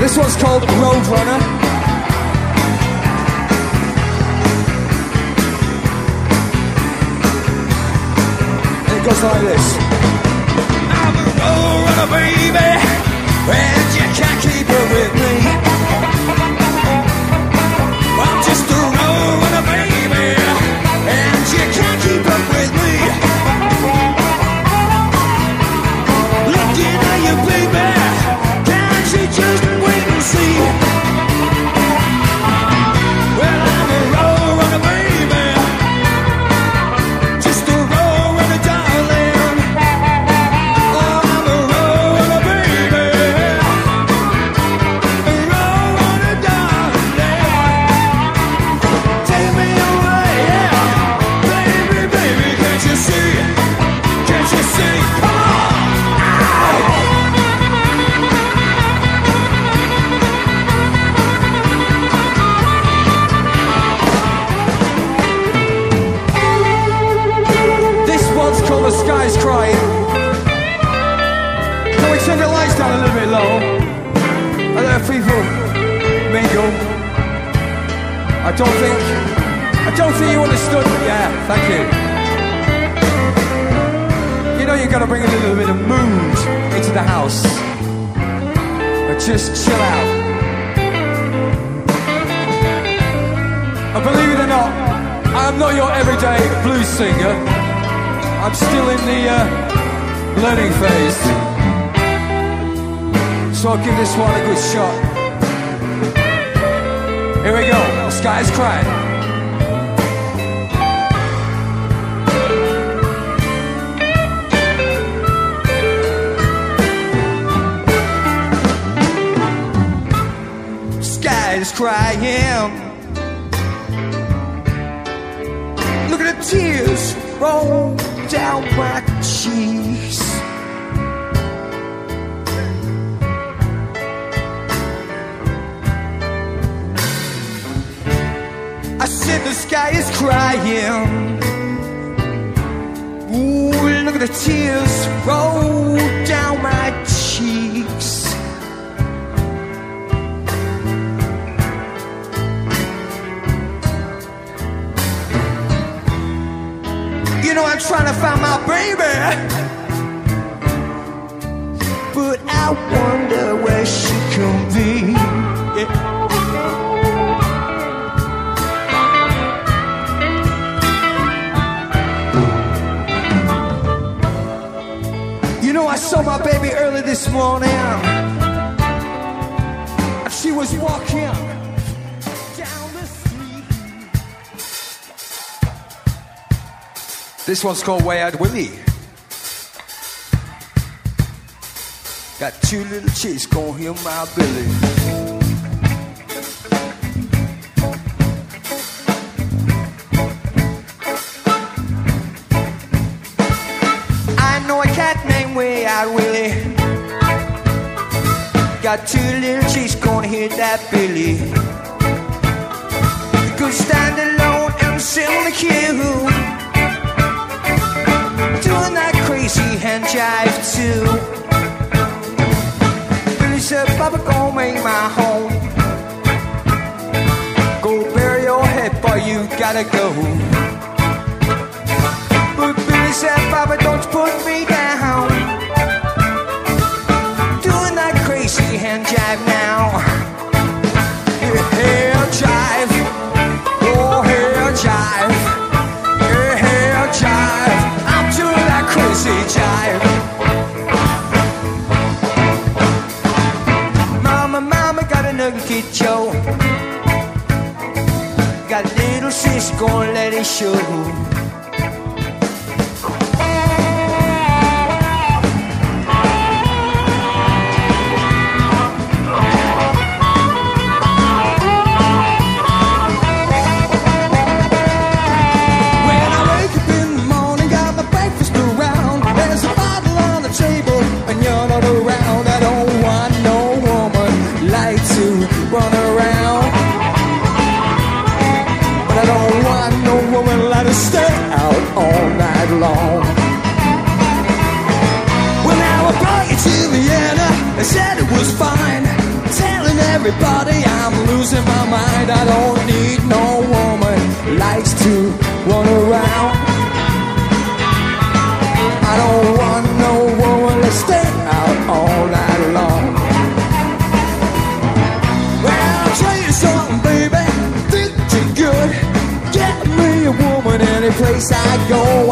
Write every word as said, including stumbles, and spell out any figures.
This one's called Roadrunner. And it goes like this. I'm a roadrunner, baby, and you can't keep up with me. I'm just a roadrunner, baby, and you can't keep up with me. Looking at you, baby, can't you just wait and see? Well, I'm a roadrunner, baby, just a roadrunner, darling. Oh, I'm a roadrunner, baby, a roadrunner, darling. Take me away, yeah, baby, baby, can't you see? Can't you see? Come on! The sky's crying. Can we turn the lights down a little bit low? And let people mingle. I don't think I don't think you understood. Yeah, thank you. You know you gotta bring a little bit of mood into the house. But just chill out. And believe it or not, I'm not your everyday blues singer. I'm still in the uh, learning phase, so I'll give this one a good shot. Here we go, the sky's crying. Sky's crying. Look at the tears roll down my cheeks. I said the sky is crying. Ooh, look at the tears roll down my cheeks. You know I'm trying to find my baby, but I wonder where she can be. Yeah. You know I saw my baby early this morning, and she was walking. This one's called Way-Eyed Willie. Got two little chicks gon' hear my Billy. I know a cat named Way-Eyed Willie. Got two little chicks gonna hear that Billy. You could stand alone and sit on the queue, doing that crazy hand jive too. Billy said, Papa, gon' make my home. Go bury your head, boy, you gotta go. But Billy said, Papa, don't you put me down, doing that crazy hand jive now. Hair jive, oh hair jive, hair jive, I'm doing that crazy jive. Mama, mama got a nugget Joe, got a little sis gonna let it show. Run around, but I don't want no woman let us stay out all night long. Well, now I brought you to Vienna and said it was fine, telling everybody, I'm losing my mind. I don't need no woman likes to run around. I don't want no woman to stay out all night long. Well, I'll tell you something, baby, think you're good. Get me a woman any place I go.